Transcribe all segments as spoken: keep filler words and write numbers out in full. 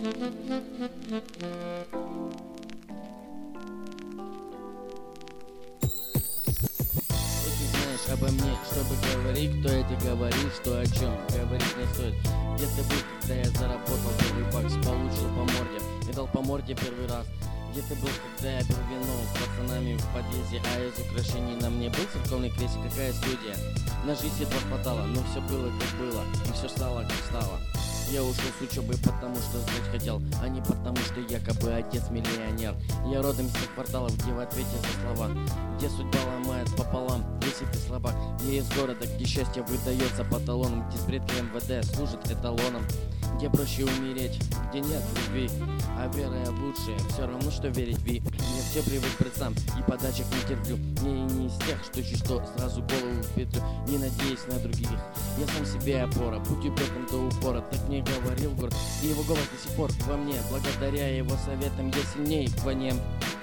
Обо мне, чтобы говорить, кто это говорит, что о чем говорить не стоит. Где ты был, когда я заработал первый бакс, получил по морде и дал по морде первый раз? Где ты был, когда я пил вино с пацанами в подъезде, а из украшений на мне был церковный крестик? Какая студия? На жизнь едва хватало, но все было как было, и все стало как стало. Я ушел с учебы, потому что сдать хотел, а не потому что якобы отец миллионер. Я родом из тех кварталов, где в ответе за слова, где судьба ломает пополам, если ты слабак. Я из города, где счастье выдается по талонам, где с предки эм вэ дэ служит эталоном, где проще умереть, где нет любви, а вера лучшая, все равно что верить в Ви. Я все привык брать сам и подачек не терплю. Я и не из тех, что чуть что сразу голову в петлю, не надеясь на других. Я сам себе опора, будь упреком до упора, так мне говорил город, и его голос до сих пор во мне. Благодаря его советам я сильнее в войне.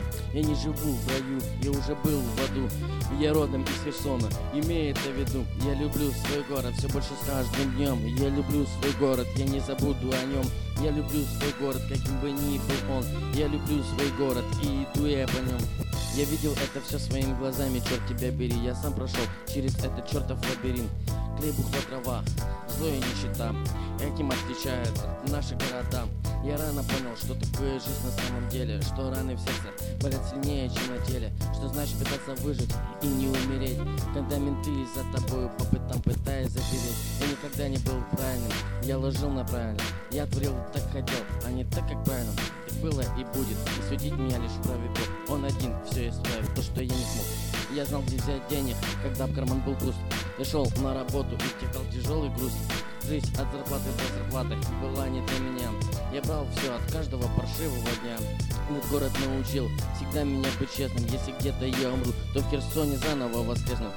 Я не живу в раю, я уже был в аду. Я родом из Херсона, имея это в виду. Я люблю свой город все больше с каждым днем. Я люблю свой город, я не забуду о нем. Я люблю свой город, каким бы ни был он. Я люблю свой город и иду я по нем. Я видел это все своими глазами, черт тебя бери. Я сам прошел через этот чертов лабиринт. Клей, бухла, трава, зло и нищета. Этим отличаются наши города. Я рано понял, что такое жизнь на самом деле, что раны в сердце болят сильнее, чем на теле, что значит пытаться выжить и не умереть, когда менты за тобою по пятам пытаясь запереть. Я никогда не был правильным, я ложил на правильно, я творил так хотел, а не так, как правильно. Так было и будет, и судить меня лишь вправе Бог. Он один все исправит, то, что я не смог. Я знал, где взять денег, когда в карман был пуст. Я шел на работу и втекал тяжелый груз. Жизнь от зарплаты до зарплаты была не для меня. Я брал все от каждого паршивого дня. Этот город научил всегда меня быть честным. Если где-то я умру, то в Херсоне заново воскресну.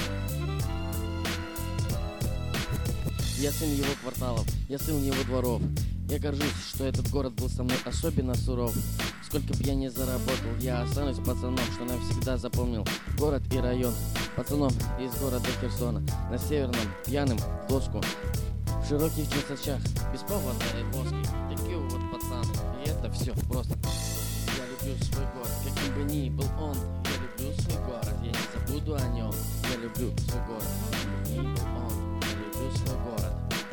Я сын его кварталов, я сын его дворов. Я горжусь, что этот город был со мной особенно суров. Сколько б я ни заработал, я останусь пацаном, что навсегда запомнил город и район. Пацаном из города Херсона, на северном, пьяным, в доску, в широких джинсачах, без повода и воски. Такие вот пацан, и это все просто. Я люблю свой город, каким бы ни был он. Я люблю свой город, я не забуду о нем. Я люблю свой город, каким бы ни был он. Я люблю свой город.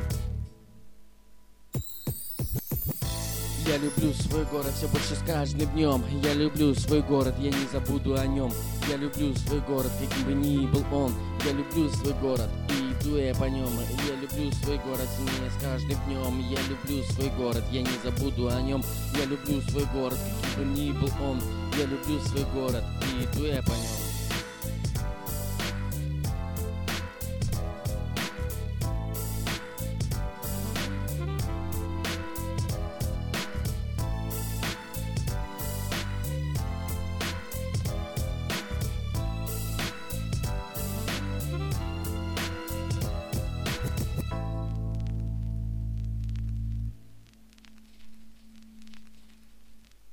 Я люблю свой город все больше с каждым днем. Я люблю свой город, я не забуду о нем. Я люблю свой город, каким бы ни был он. Я люблю свой город и иду я по нем. Я люблю свой город сильнее с каждым днем. Я люблю свой город, я не забуду о нем. Я люблю свой город, каким бы ни был он. Я люблю свой город и иду я по нем.